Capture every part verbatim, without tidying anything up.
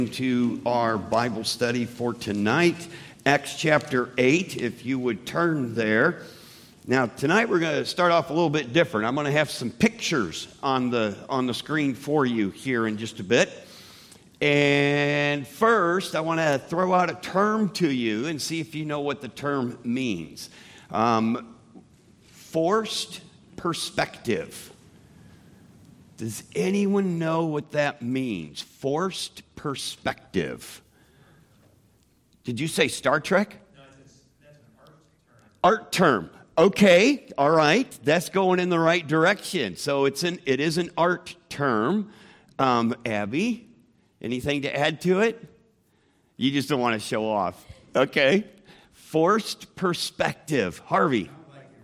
To our Bible study for tonight, Acts chapter eight, if you would turn there. Now, tonight we're going to start off a little bit different. I'm going to have some pictures on the on the screen for you here in just a bit. And first, I want to throw out a term to you and see if you know what the term means. Um, forced perspective. Does anyone know what that means? Forced perspective. Did you say Star Trek? No, that's, that's an art term. Art term. Okay, all right. That's going in the right direction. So it's an it is an art term. Um, Abby, anything to add to it? You just don't want to show off. Okay. Forced perspective. Harvey.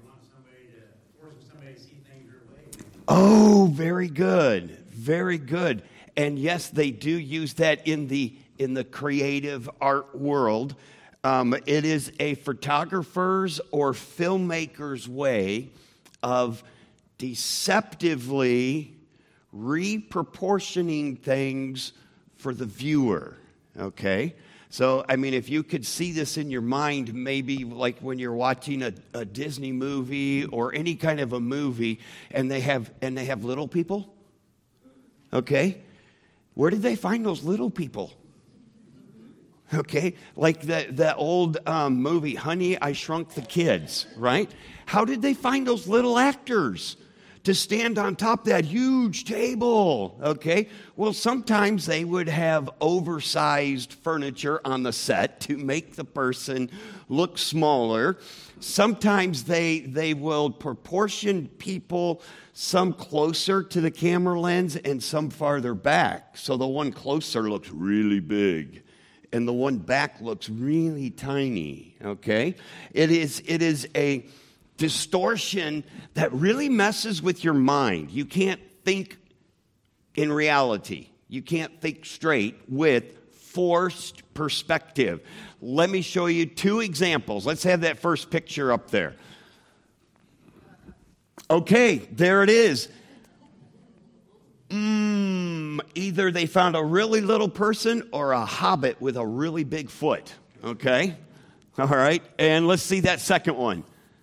Oh, very good. Very good. And yes, they do use that in the in the creative art world. Um, it is a photographer's or filmmaker's way of deceptively reproportioning things for the viewer. Okay? So, I mean, if you could see this in your mind, maybe like when you're watching a, a Disney movie or any kind of a movie, and they have and they have little people, okay? Where did they find those little people? Okay, like the the old um, movie, Honey, I Shrunk the Kids, right? How did they find those little actors to stand on top of that huge table, okay? Well, sometimes they would have oversized furniture on the set to make the person look smaller. Sometimes they they will proportion people some closer to the camera lens and some farther back. So the one closer looks really big and the one back looks really tiny, okay? It is it is a distortion that really messes with your mind. You can't think in reality. You can't think straight with forced perspective. Let me show you two examples. Let's have that first picture up there. Okay, there it is. Mm, either they found a really little person or a hobbit with a really big foot. Okay? All right, and let's see that second one.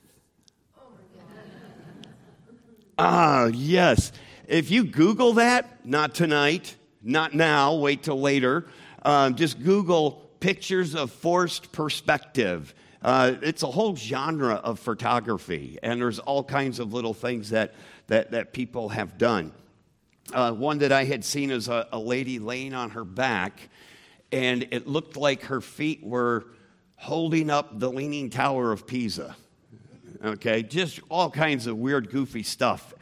Ah, yes. If you Google that, not tonight, not now, wait till later. Um, just Google pictures of forced perspective. Uh, it's a whole genre of photography, and there's all kinds of little things that that, that people have done. Uh, one that I had seen is a, a lady laying on her back, and it looked like her feet were holding up the Leaning Tower of Pisa. Okay, just all kinds of weird, goofy stuff.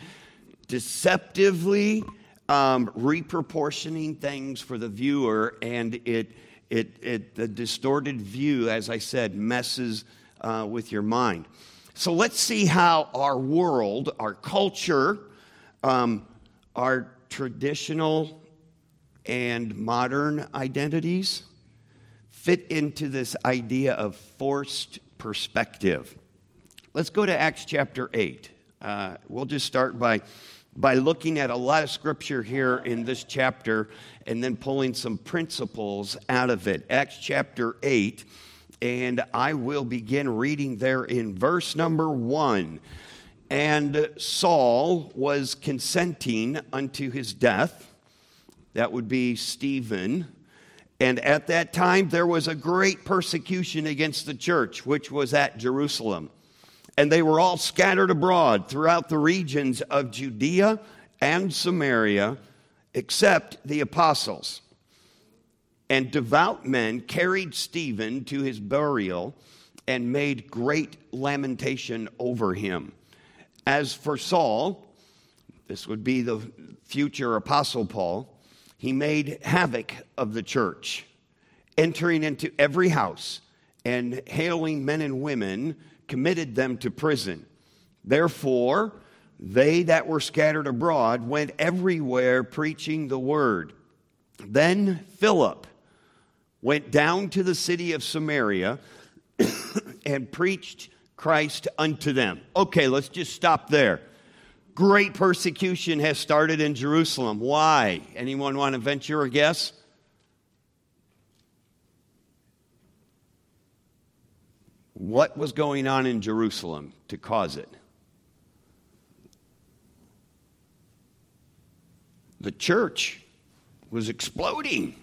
Deceptively um, reproportioning things for the viewer, and it, it, it, the distorted view, as I said, messes uh, with your mind. So let's see how our world, our culture, um, our traditional and modern identities fit into this idea of forced perspective. Let's go to Acts chapter eight. Uh, we'll just start by, by looking at a lot of scripture here in this chapter and then pulling some principles out of it. Acts chapter eight, and I will begin reading there in verse number one. And Saul was consenting unto his death. That would be Stephen. And at that time there was a great persecution against the church, which was at Jerusalem. And they were all scattered abroad throughout the regions of Judea and Samaria, except the apostles. And devout men carried Stephen to his burial and made great lamentation over him. As for Saul, this would be the future apostle Paul, he made havoc of the church, entering into every house and hailing men and women, committed them to prison. Therefore, they that were scattered abroad went everywhere preaching the word. Then Philip went down to the city of Samaria and preached Christ unto them. Okay, let's just stop there. Great persecution has started in Jerusalem. Why? Anyone want to venture a guess? What was going on in Jerusalem to cause it? The church was exploding.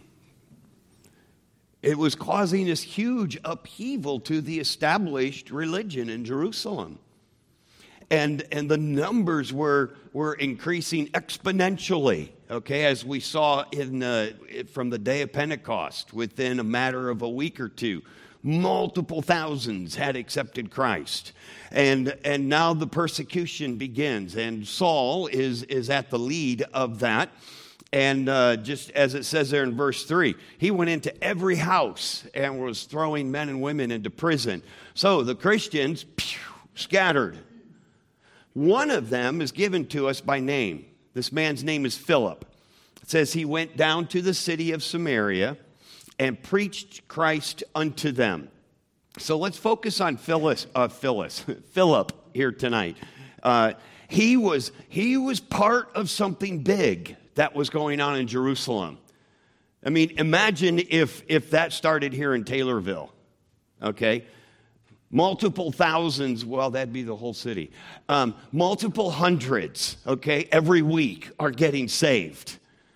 It was causing this huge upheaval to the established religion in Jerusalem. And, and the numbers were, were increasing exponentially, okay, as we saw in uh, from the day of Pentecost. Within a matter of a week or two, multiple thousands had accepted Christ. And, and now the persecution begins, and Saul is, is at the lead of that. And uh, just as it says there in verse three, he went into every house and was throwing men and women into prison. So the Christians, pew, scattered. One of them is given to us by name. This man's name is Philip. It says he went down to the city of Samaria and preached Christ unto them. So let's focus on Phyllis, uh, Phyllis, Philip here tonight. Uh, he was he was part of something big that was going on in Jerusalem. I mean, imagine if if that started here in Taylorville, okay? Multiple thousands, well, that'd be the whole city. Um, multiple hundreds, okay, every week are getting saved.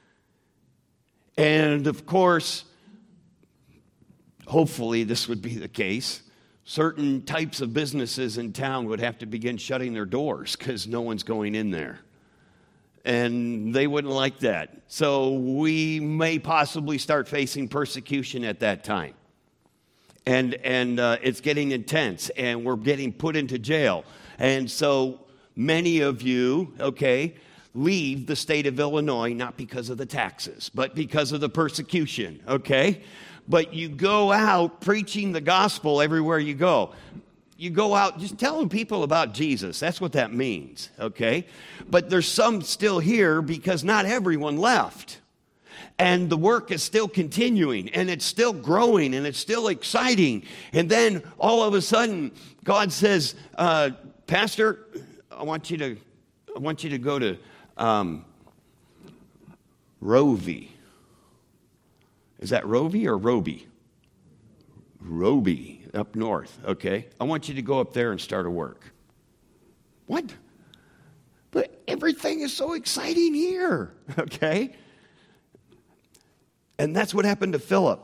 And of course, hopefully this would be the case. Certain types of businesses in town would have to begin shutting their doors because no one's going in there. And they wouldn't like that. So we may possibly start facing persecution at that time. And and uh, it's getting intense, and we're getting put into jail. And so many of you, okay, leave the state of Illinois, not because of the taxes, but because of the persecution, okay? But you go out preaching the gospel everywhere you go. You go out just telling people about Jesus. That's what that means, okay? But there's some still here because not everyone left. And the work is still continuing, and it's still growing, and it's still exciting. And then all of a sudden, God says, uh, Pastor, I want you to, I want you to go to um, Rovi. Is that Rovi or Roby? Roby, up north, okay? I want you to go up there and start a work. What? But everything is so exciting here, okay? And that's what happened to Philip.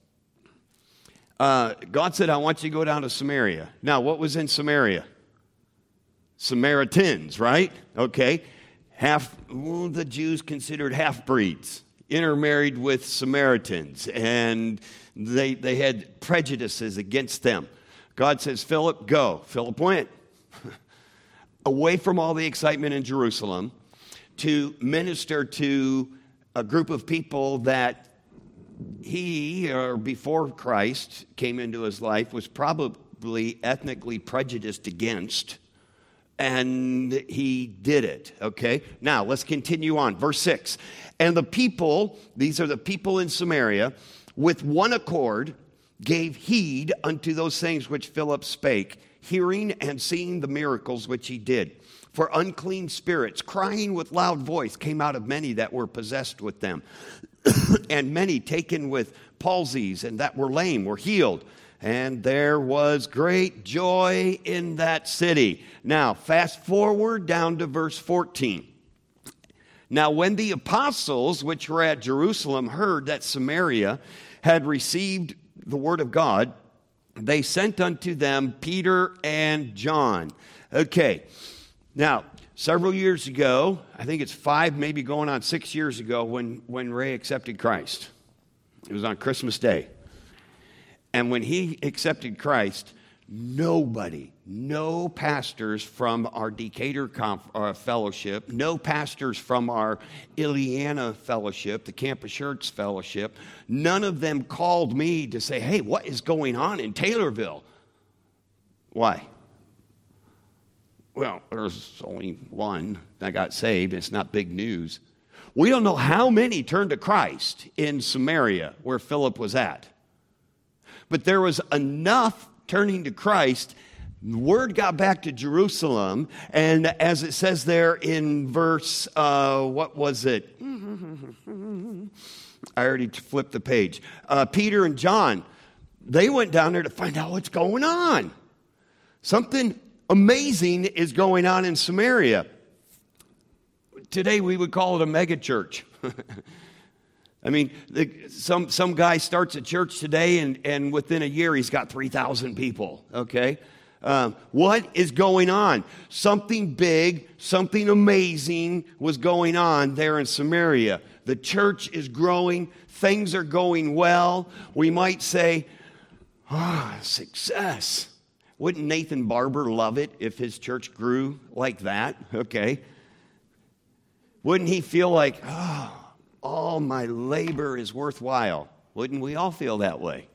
Uh, God said, I want you to go down to Samaria. Now, what was in Samaria? Samaritans, right? Okay. Half, well, the Jews considered half-breeds, intermarried with Samaritans, and they, they had prejudices against them. God says, Philip, go. Philip went away from all the excitement in Jerusalem to minister to a group of people that he, or before Christ came into his life, was probably ethnically prejudiced against, and he did it, okay? Now, let's continue on. Verse six. And the people, these are the people in Samaria, with one accord gave heed unto those things which Philip spake, hearing and seeing the miracles which he did. For unclean spirits, crying with loud voice, came out of many that were possessed with them. And many taken with palsies and that were lame were healed. And there was great joy in that city. Now, fast forward down to verse fourteen. Now, when the apostles which were at Jerusalem heard that Samaria had received the word of God, they sent unto them Peter and John. Okay. Now, several years ago, I think it's five, maybe going on six years ago, when, when Ray accepted Christ. It was on Christmas Day. And when he accepted Christ, nobody, no pastors from our Decatur Conf- uh, Fellowship, no pastors from our Ileana Fellowship, the Camp Assurance Fellowship, none of them called me to say, hey, what is going on in Taylorville? Why? Well, there's only one that got saved. It's not big news. We don't know how many turned to Christ in Samaria, where Philip was at. But there was enough turning to Christ. The word got back to Jerusalem, and as it says there in verse, uh, what was it? I already flipped the page. Uh, Peter and John, they went down there to find out what's going on. Something amazing is going on in Samaria. Today we would call it a mega church. I mean, the, some some guy starts a church today, and, and within a year he's got three thousand people, okay? Um, what is going on? Something big, something amazing was going on there in Samaria. The church is growing. Things are going well. We might say, ah, oh, success. Wouldn't Nathan Barber love it if his church grew like that? Okay. Wouldn't he feel like, oh, all my labor is worthwhile? Wouldn't we all feel that way?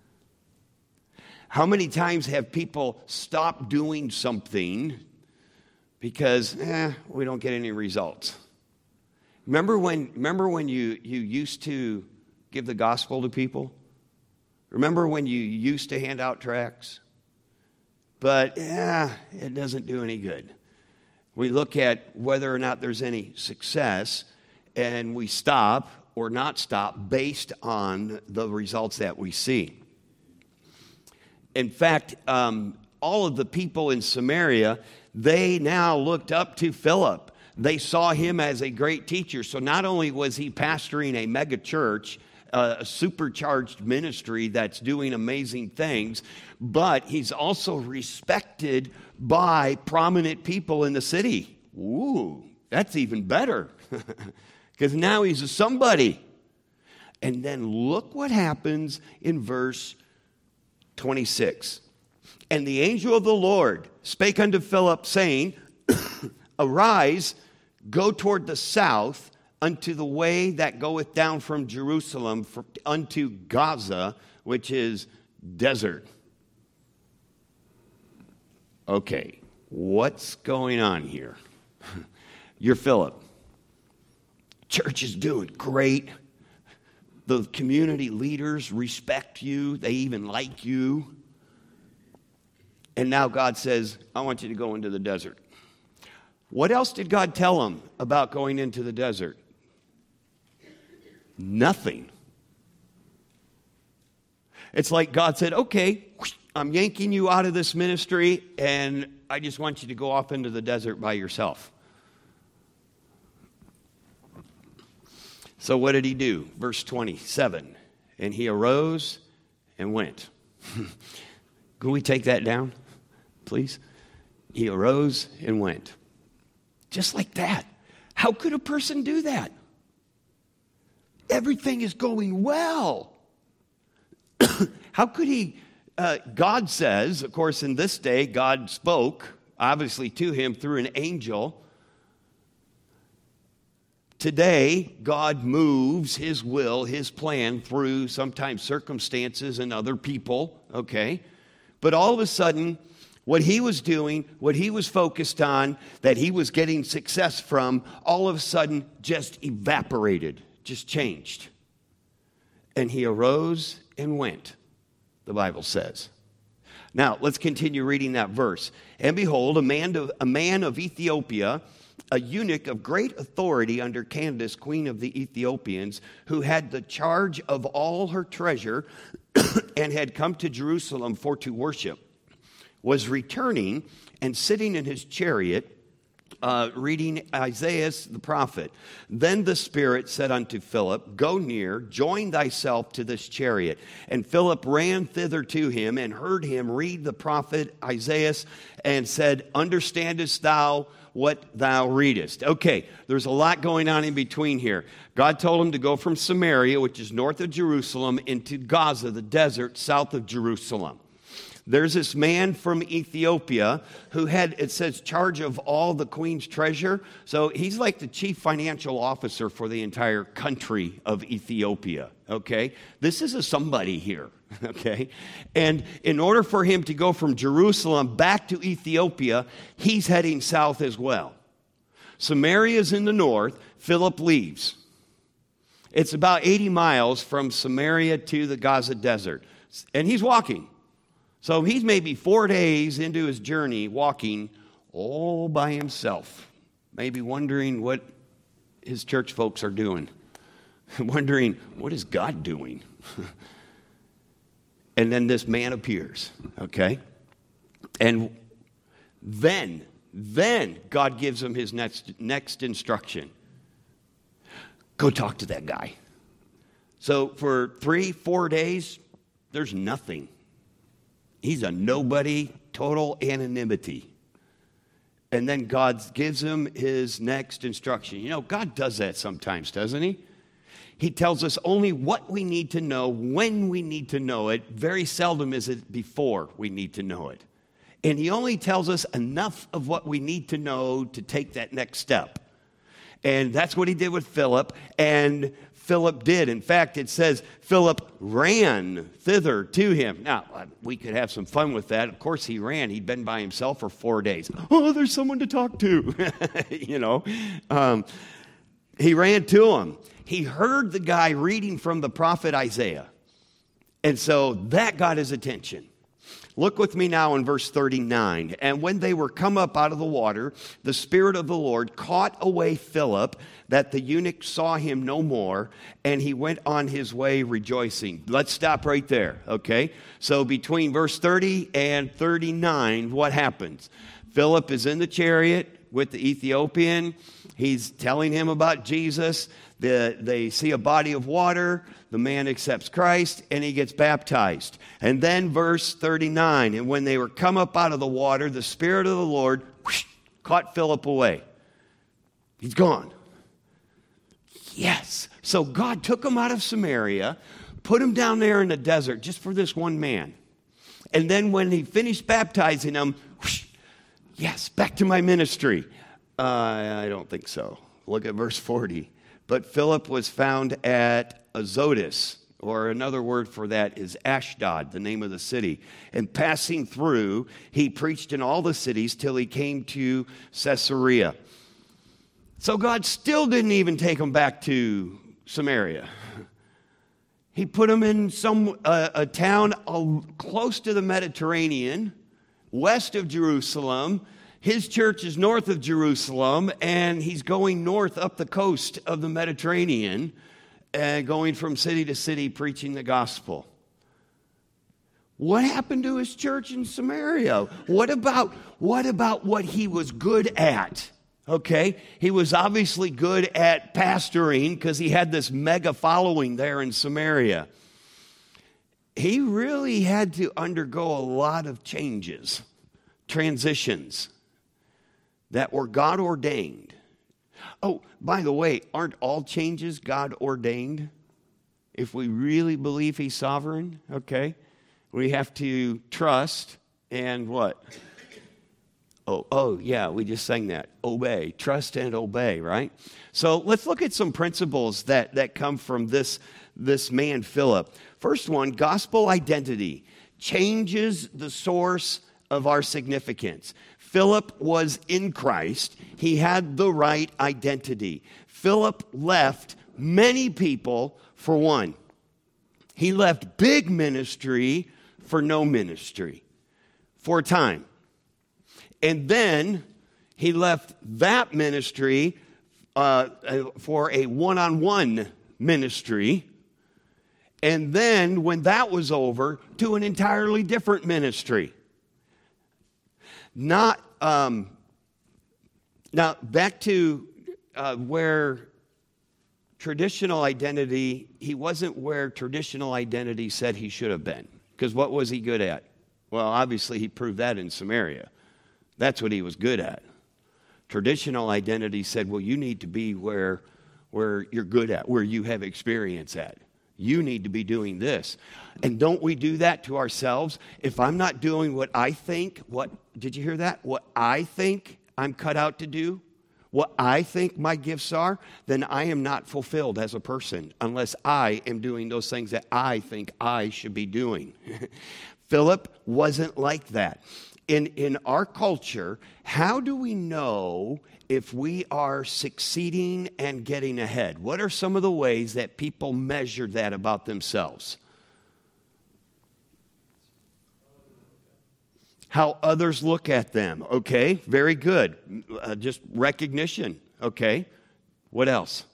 How many times have people stopped doing something because eh, we don't get any results? Remember when, remember when you, you used to give the gospel to people? Remember when you used to hand out tracts? But yeah, it doesn't do any good. We look at whether or not there's any success, and we stop or not stop based on the results that we see. In fact, um, all of the people in Samaria, they now looked up to Philip. They saw him as a great teacher. So not only was he pastoring a mega church, uh, a supercharged ministry that's doing amazing things, but he's also respected by prominent people in the city. Ooh, that's even better. Because now he's a somebody. And then look what happens in verse twenty-six. And the angel of the Lord spake unto Philip, saying, Arise, go toward the south, unto the way that goeth down from Jerusalem for, unto Gaza, which is desert. Okay, what's going on here? You're Philip. Church is doing great. The community leaders respect you. They even like you. And now God says, I want you to go into the desert. What else did God tell him about going into the desert? Nothing. It's like God said, okay, I'm yanking you out of this ministry, and I just want you to go off into the desert by yourself. So what did he do? Verse twenty-seven. And he arose and went. Could we take that down, please? He arose and went. Just like that. How could a person do that? Everything is going well. How could he? Uh, God says, of course, in this day, God spoke, obviously, to him through an angel. Today, God moves his will, his plan through sometimes circumstances and other people, okay? But all of a sudden, what he was doing, what he was focused on, that he was getting success from, all of a sudden just evaporated, just changed. And he arose and went, the Bible says. Now, let's continue reading that verse. And behold, a man of, a man of Ethiopia, a eunuch of great authority under Candace, queen of the Ethiopians, who had the charge of all her treasure and had come to Jerusalem for to worship, was returning and sitting in his chariot, uh, reading Isaiah the prophet. Then the Spirit said unto Philip, Go near, join thyself to this chariot. And Philip ran thither to him and heard him read the prophet Isaiah and said, Understandest thou what thou readest? Okay, there's a lot going on in between here. God told him to go from Samaria, which is north of Jerusalem, into Gaza, the desert south of Jerusalem. There's this man from Ethiopia who had, it says, charge of all the queen's treasure. So he's like the chief financial officer for the entire country of Ethiopia, okay? This is a somebody here, okay? And in order for him to go from Jerusalem back to Ethiopia, he's heading south as well. Samaria's in the north. Philip leaves. It's about eighty miles from Samaria to the Gaza desert. And he's walking. So he's maybe four days into his journey walking all by himself, maybe wondering what his church folks are doing, wondering, what is God doing? And then this man appears, okay? And Then, then God gives him his next, next instruction. Go talk to that guy. So for three, four days, there's nothing. He's a nobody, total anonymity. And then God gives him his next instruction. You know, God does that sometimes, doesn't he? He tells us only what we need to know, when we need to know it. Very seldom is it before we need to know it. And he only tells us enough of what we need to know to take that next step. And that's what he did with Philip. And Philip did. In fact, it says Philip ran thither to him. Now, we could have some fun with that. Of course, he ran. He'd been by himself for four days. Oh, there's someone to talk to. you know, um, he ran to him. He heard the guy reading from the prophet Isaiah. And so that got his attention. Look with me now in verse thirty-nine. And when they were come up out of the water, the Spirit of the Lord caught away Philip, that the eunuch saw him no more, and he went on his way rejoicing. Let's stop right there, okay? So between verse thirty and thirty-nine, what happens? Philip is in the chariot with the Ethiopian. He's telling him about Jesus. The, they see a body of water. The man accepts Christ, and he gets baptized. And then verse thirty-nine, and when they were come up out of the water, the Spirit of the Lord whoosh, caught Philip away. He's gone. Yes. So God took him out of Samaria, put him down there in the desert just for this one man. And then when he finished baptizing him, whoosh, yes, back to my ministry. Uh, I don't think so. Look at verse forty. But Philip was found at Azotus, or another word for that is Ashdod, the name of the city. And passing through, he preached in all the cities till he came to Caesarea. So God still didn't even take him back to Samaria. He put him in some uh, a town uh, close to the Mediterranean, west of Jerusalem. His church is north of Jerusalem, and he's going north up the coast of the Mediterranean, and going from city to city preaching the gospel. What happened to his church in Samaria? What about, what about what he was good at? Okay, he was obviously good at pastoring because he had this mega following there in Samaria. He really had to undergo a lot of changes, transitions that were God ordained. Oh, by the way, aren't all changes God ordained? If we really believe he's sovereign, okay, we have to trust and what? Oh, oh, yeah, we just sang that. Obey, trust and obey, right? So let's look at some principles that, that come from this, this man, Philip. First one, gospel identity changes the source of our significance. Philip was in Christ. He had the right identity. Philip left many people for one. He left big ministry for no ministry for a time. And then he left that ministry uh, for a one-on-one ministry. And then when that was over, to an entirely different ministry. Not, um, now back to uh, where traditional identity, he wasn't where traditional identity said he should have been. Because what was he good at? Well, obviously he proved that in Samaria. That's what he was good at. Traditional identity said, well, you need to be where, where you're good at, where you have experience at. You need to be doing this. And don't we do that to ourselves? If I'm not doing what I think, what, did you hear that? What I think I'm cut out to do, what I think my gifts are, then I am not fulfilled as a person unless I am doing those things that I think I should be doing. Philip wasn't like that. In, in our culture, how do we know if we are succeeding and getting ahead? What are some of the ways that people measure that about themselves? How others look at them. Okay, very good. Uh, just recognition. Okay, what else?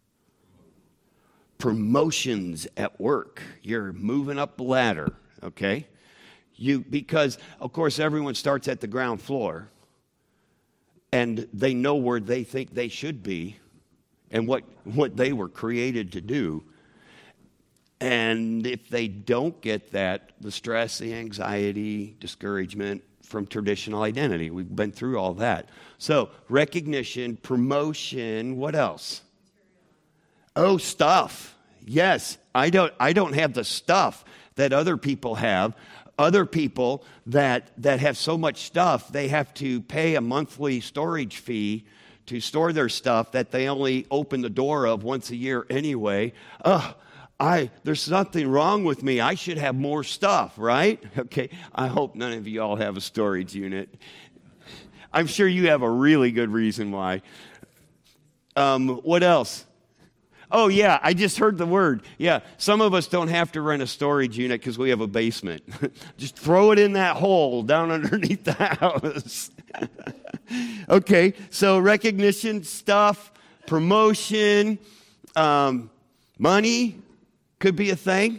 Promotions at work. You're moving up the ladder. Okay. You, because, of course, everyone starts at the ground floor, and they know where they think they should be and what, what they were created to do. And if they don't get that, the stress, the anxiety, discouragement from traditional identity. We've been through all that. So recognition, promotion, what else? Oh, stuff. Yes, I don't I don't have the stuff that other people have. Other people that that have so much stuff, they have to pay a monthly storage fee to store their stuff that they only open the door of once a year anyway. Ugh, I there's something wrong with me. I should have more stuff, right? Okay, I hope none of you all have a storage unit. I'm sure you have a really good reason why. Um, what else? Oh, yeah, I just heard the word. Yeah, some of us don't have to rent a storage unit because we have a basement. Just throw it in that hole down underneath the house. Okay, so recognition, stuff, promotion, um, money could be a thing.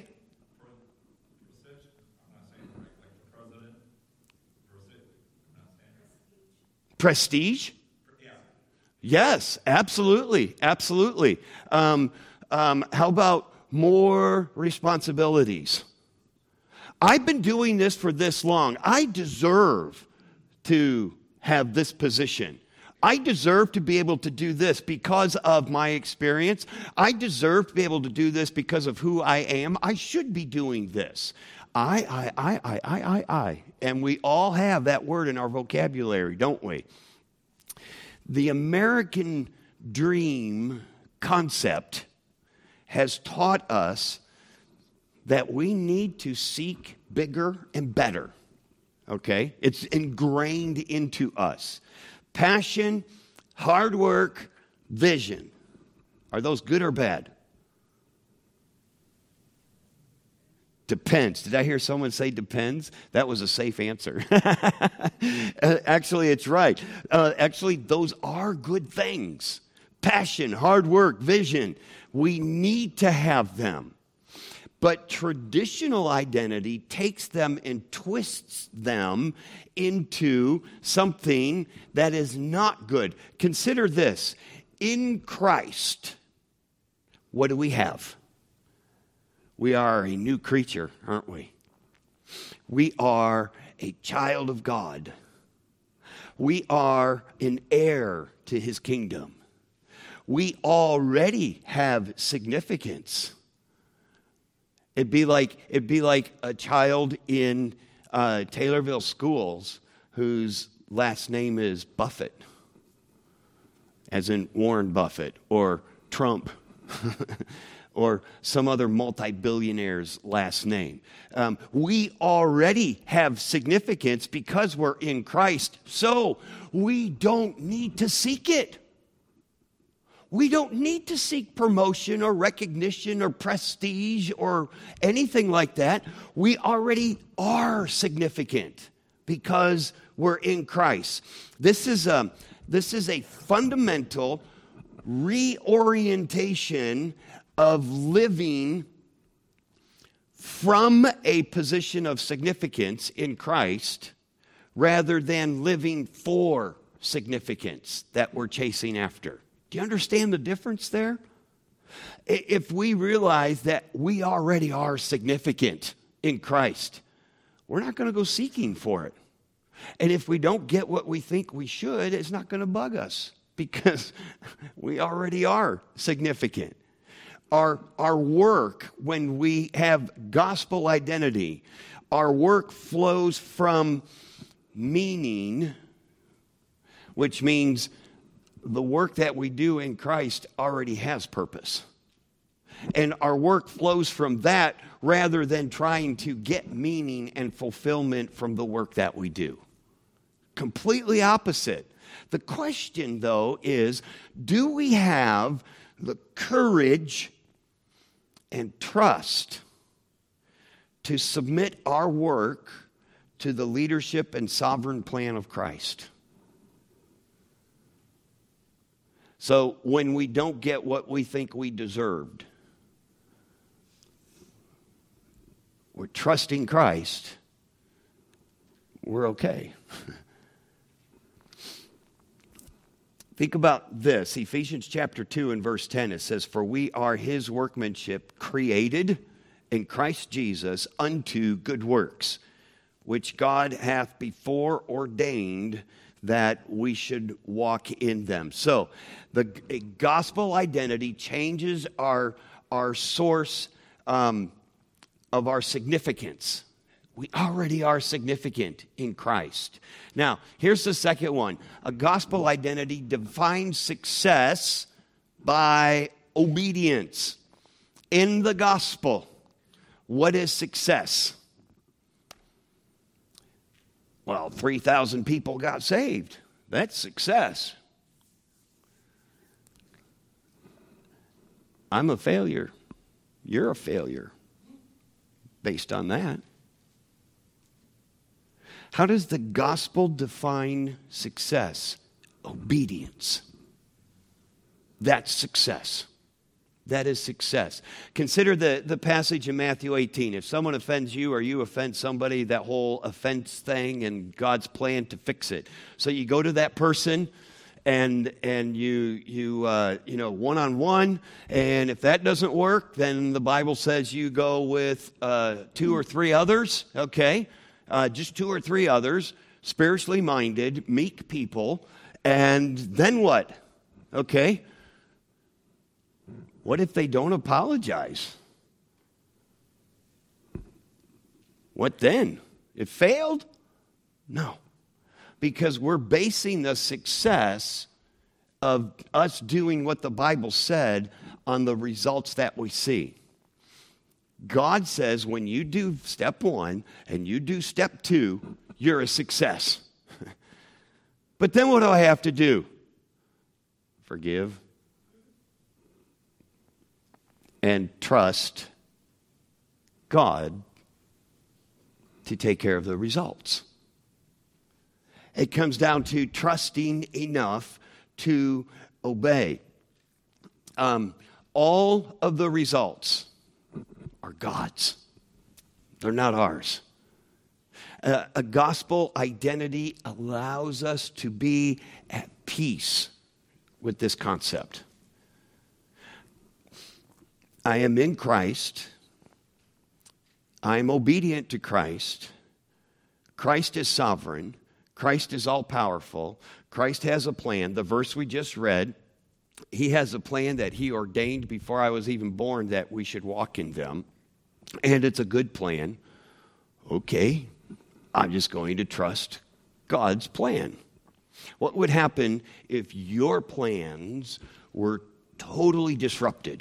Prestige? Yes, absolutely, absolutely. Um, um, how about more responsibilities? I've been doing this for this long. I deserve to have this position. I deserve to be able to do this because of my experience. I deserve to be able to do this because of who I am. I should be doing this. I, I, I, I, I, I, I. And we all have that word in our vocabulary, don't we? The American dream concept has taught us that we need to seek bigger and better, okay? It's ingrained into us. Passion, hard work, vision. Are those good or bad? Depends. Did I hear someone say depends? That was a safe answer. Actually, it's right. Uh, actually, those are good things. Passion, hard work, vision. We need to have them. But traditional identity takes them and twists them into something that is not good. Consider this. In Christ, what do we have? We are a new creature, aren't we? We are a child of God. We are an heir to his kingdom. We already have significance. It'd be like, it'd be like a child in uh, Taylorville schools whose last name is Buffett, as in Warren Buffett or Trump. Or some other multi-billionaire's last name. Um, we already have significance because we're in Christ, so we don't need to seek it. We don't need to seek promotion or recognition or prestige or anything like that. We already are significant because we're in Christ. This is a, this is a fundamental reorientation of living from a position of significance in Christ rather than living for significance that we're chasing after. Do you understand the difference there? If we realize that we already are significant in Christ, we're not going to go seeking for it. And if we don't get what we think we should, it's not going to bug us because we already are significant. Our, our work, when we have gospel identity, our work flows from meaning, which means the work that we do in Christ already has purpose. And our work flows from that rather than trying to get meaning and fulfillment from the work that we do. Completely opposite. The question, though, is, do we have the courage and trust to submit our work to the leadership and sovereign plan of Christ? So when we don't get what we think we deserved, we're trusting Christ, we're okay. Think about this. Ephesians chapter two and verse ten, it says, "For we are his workmanship, created in Christ Jesus unto good works, which God hath before ordained that we should walk in them." So the gospel identity changes our, our source um, of our significance. We already are significant in Christ. Now, here's the second one. A gospel identity defines success by obedience. In the gospel, what is success? Well, three thousand people got saved. That's success. I'm a failure. You're a failure based on that. How does the gospel define success? Obedience. That's success. That is success. Consider the, the passage in Matthew eighteen. If someone offends you or you offend somebody, that whole offense thing and God's plan to fix it. So you go to that person and and you you uh, you know one-on-one, and if that doesn't work, then the Bible says you go with uh, two or three others, okay? Uh, just two or three others, spiritually minded, meek people, and then what? Okay? What if they don't apologize? What then? It failed? No. Because we're basing the success of us doing what the Bible said on the results that we see. God says when you do step one and you do step two, you're a success. But then what do I have to do? Forgive and trust God to take care of the results. It comes down to trusting enough to obey. Um, all of the results are God's. They're not ours. Uh, a gospel identity allows us to be at peace with this concept. I am in Christ. I am obedient to Christ. Christ is sovereign. Christ is all-powerful. Christ has a plan. The verse we just read, he has a plan that he ordained before I was even born that we should walk in them. And it's a good plan. Okay, I'm just going to trust God's plan. What would happen if your plans were totally disrupted?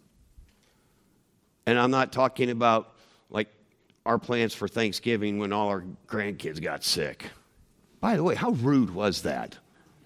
And I'm not talking about like our plans for Thanksgiving when all our grandkids got sick. By the way, how rude was that?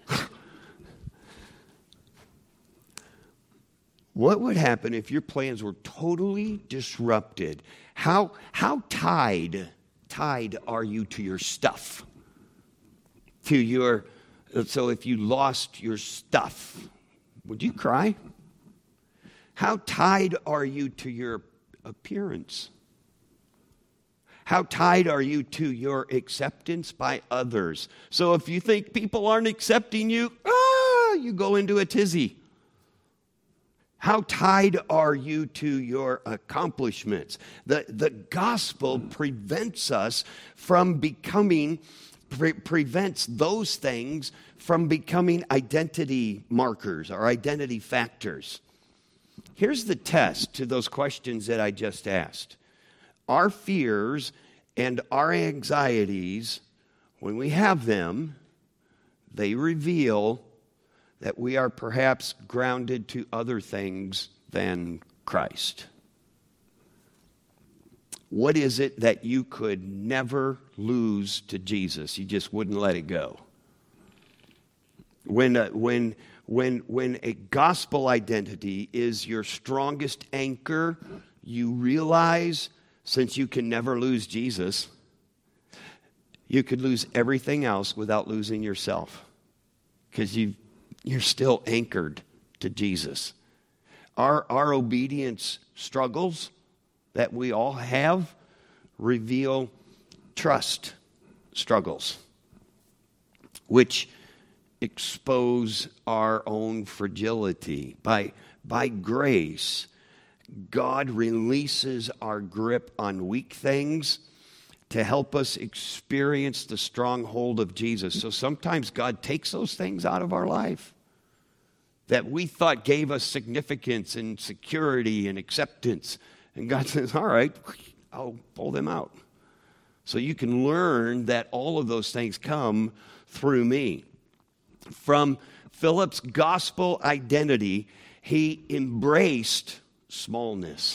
What would happen if your plans were totally disrupted? How, how tied, tied are you to your stuff? To your, so if you lost your stuff, would you cry? How tied are you to your appearance? How tied are you to your acceptance by others? So if you think people aren't accepting you, ah, you go into a tizzy. How tied are you to your accomplishments? The, the gospel prevents us from becoming, pre- prevents those things from becoming identity markers or identity factors. Here's the test to those questions that I just asked. Our fears and our anxieties, when we have them, they reveal that we are perhaps grounded to other things than Christ. What is it that you could never lose to Jesus? You just wouldn't let it go. When, uh, when, when, when a gospel identity is your strongest anchor, you realize since you can never lose Jesus, you could lose everything else without losing yourself. Because you You're still anchored to Jesus. Our, our obedience struggles that we all have reveal trust struggles, which expose our own fragility. By, by grace, God releases our grip on weak things to help us experience the stronghold of Jesus. So sometimes God takes those things out of our life that we thought gave us significance and security and acceptance. And God says, all right, I'll pull them out. So you can learn that all of those things come through me. From Philip's gospel identity, he embraced smallness.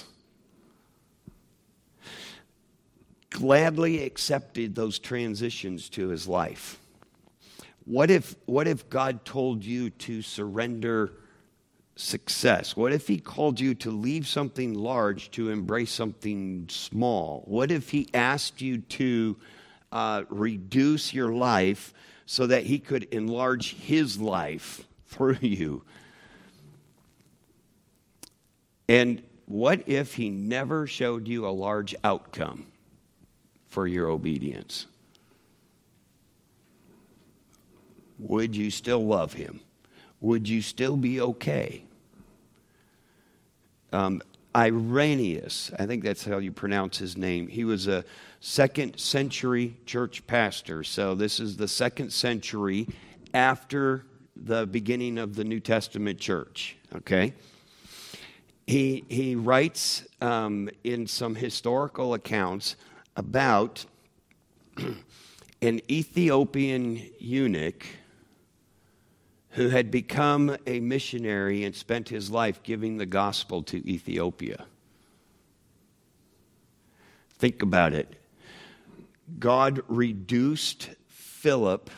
Gladly accepted those transitions to his life. What if, what if God told you to surrender success? What if he called you to leave something large to embrace something small? What if he asked you to uh, reduce your life so that he could enlarge his life through you? And what if he never showed you a large outcome for your obedience? Would you still love him? Would you still be okay? Um, Irenaeus, I think that's how you pronounce his name. He was a second century church pastor. So this is the second century after the beginning of the New Testament church, okay? He, he writes um, in some historical accounts about an Ethiopian eunuch who had become a missionary and spent his life giving the gospel to Ethiopia. Think about it. God reduced Philip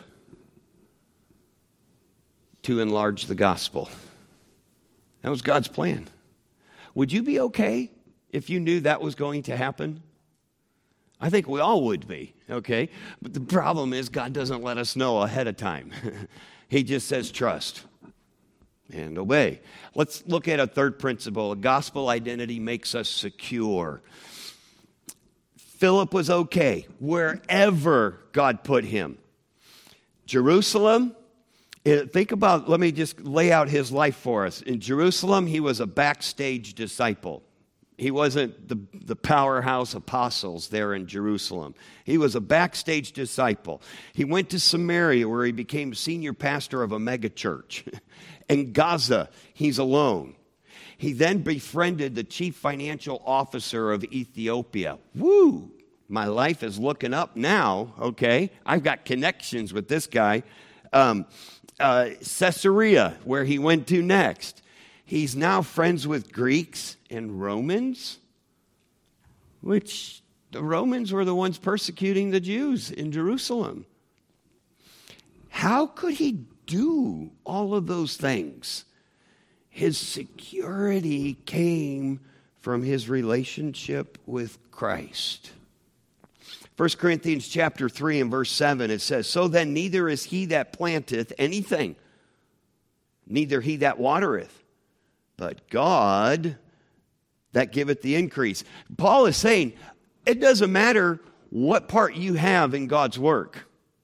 to enlarge the gospel. That was God's plan. Would you be okay if you knew that was going to happen? I think we all would be, okay? But the problem is God doesn't let us know ahead of time. He just says trust and obey. Let's look at a third principle. A gospel identity makes us secure. Philip was okay wherever God put him. Jerusalem, think about, let me just lay out his life for us. In Jerusalem, he was a backstage disciple. He wasn't the, the powerhouse apostles there in Jerusalem. He was a backstage disciple. He went to Samaria where he became senior pastor of a megachurch. In Gaza, he's alone. He then befriended the chief financial officer of Ethiopia. Woo! My life is looking up now, okay? I've got connections with this guy. Um, uh, Caesarea, where he went to next. He's now friends with Greeks and Romans, which the Romans were the ones persecuting the Jews in Jerusalem. How could he do all of those things? His security came from his relationship with Christ. First Corinthians chapter three and verse seven, it says, "So then neither is he that planteth anything, neither he that watereth, but God that giveth the increase." Paul is saying, it doesn't matter what part you have in God's work.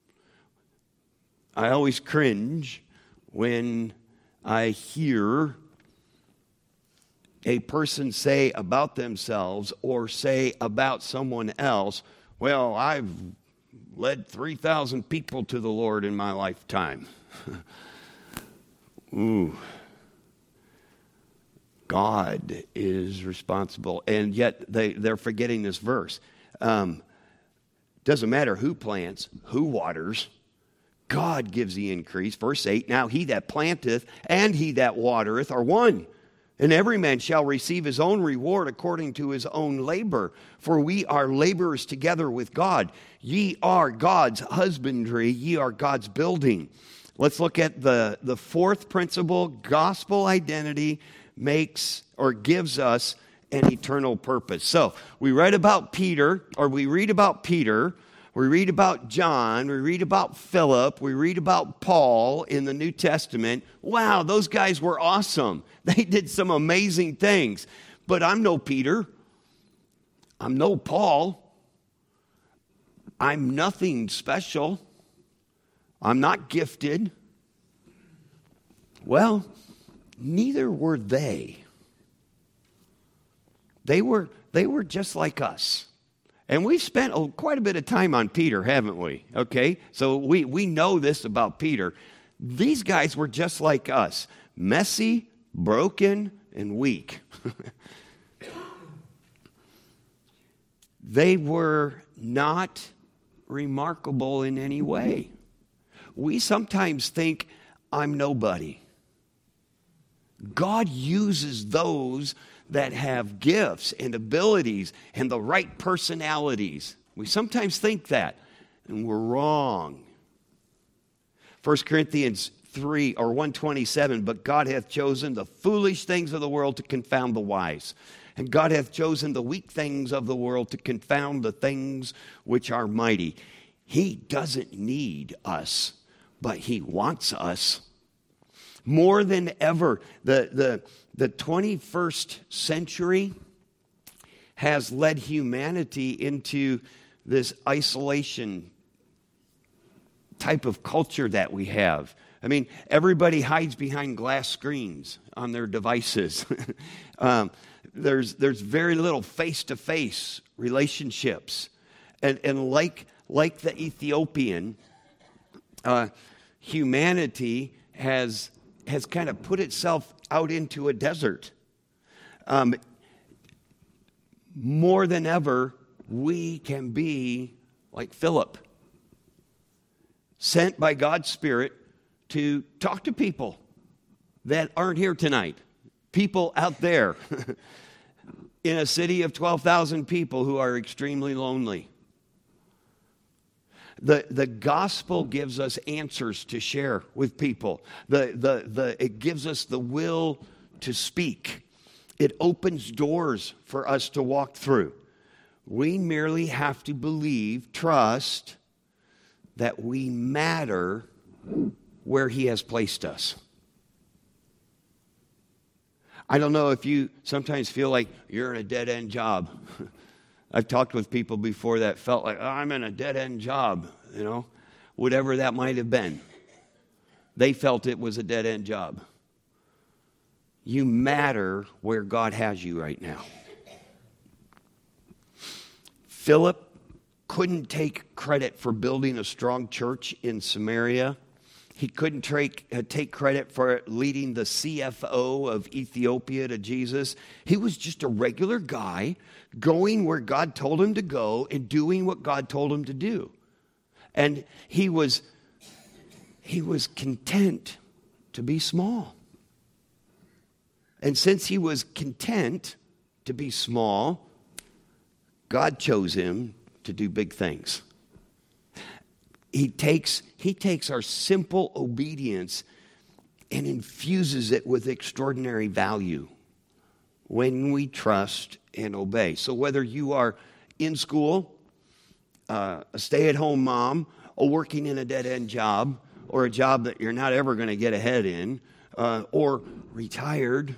I always cringe when I hear a person say about themselves or say about someone else, well, I've led three thousand people to the Lord in my lifetime. Ooh. God is responsible, and yet they, they're forgetting this verse. Um, doesn't matter who plants, who waters, God gives the increase. Verse eight, "Now he that planteth and he that watereth are one, and every man shall receive his own reward according to his own labor. For we are laborers together with God. Ye are God's husbandry, ye are God's building." Let's look at the, the fourth principle. Gospel identity makes or gives us an eternal purpose. So we read about Peter, or we read about Peter, we read about John, we read about Philip, we read about Paul in the New Testament. Wow, those guys were awesome. They did some amazing things. But I'm no Peter. I'm no Paul. I'm nothing special. I'm not gifted. Well, neither were they. They were, they were just like us. And we've spent oh, quite a bit of time on Peter, haven't we? Okay, so we, we know this about Peter. These guys were just like us, messy, broken, and weak. They were not remarkable in any way. We sometimes think, I'm nobody. God uses those that have gifts and abilities and the right personalities. We sometimes think that, and we're wrong. First Corinthians three or one twenty-seven, but God hath chosen the foolish things of the world to confound the wise. And God hath chosen the weak things of the world to confound the things which are mighty. He doesn't need us, but he wants us. More than ever, the, the, the twenty-first century has led humanity into this isolation type of culture that we have. I mean, everybody hides behind glass screens on their devices. um, there's, there's very little face-to-face relationships. And, and like, like the Ethiopian, uh, humanity has... has kind of put itself out into a desert. Um, more than ever, we can be like Philip, sent by God's Spirit to talk to people that aren't here tonight, people out there in a city of twelve thousand people who are extremely lonely. The, the gospel gives us answers to share with people. The, the, the, it gives us the will to speak. It opens doors for us to walk through. We merely have to believe, trust, that we matter where he has placed us. I don't know if you sometimes feel like you're in a dead-end job. I've talked with people before that felt like, oh, I'm in a dead-end job, you know, whatever that might have been. They felt it was a dead-end job. You matter where God has you right now. Philip couldn't take credit for building a strong church in Samaria. He couldn't take, uh, take credit for leading the C F O of Ethiopia to Jesus. He was just a regular guy going where God told him to go and doing what God told him to do. And he was, he was content to be small. And since he was content to be small, God chose him to do big things. He takes, he takes our simple obedience and infuses it with extraordinary value when we trust and obey. So whether you are in school, uh, a stay-at-home mom, or working in a dead-end job, or a job that you're not ever going to get ahead in, uh, or retired,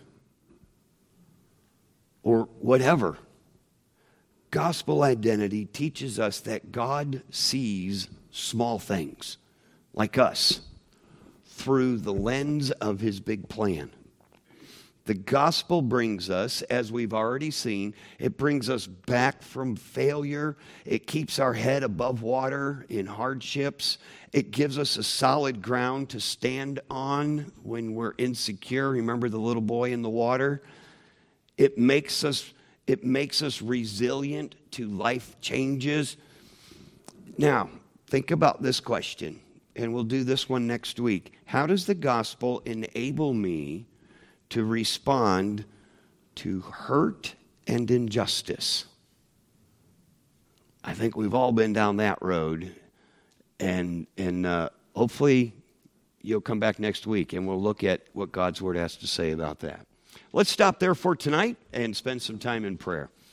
or whatever, gospel identity teaches us that God sees small things like us through the lens of his big plan. The gospel brings us, as we've already seen, it brings us back from failure. It keeps our head above water in hardships. It gives us a solid ground to stand on when we're insecure. Remember the little boy in the water? It makes us, it makes us resilient to life changes. Now, think about this question, and we'll do this one next week. How does the gospel enable me to respond to hurt and injustice? I think we've all been down that road, and and uh, hopefully you'll come back next week, and we'll look at what God's Word has to say about that. Let's stop there for tonight and spend some time in prayer.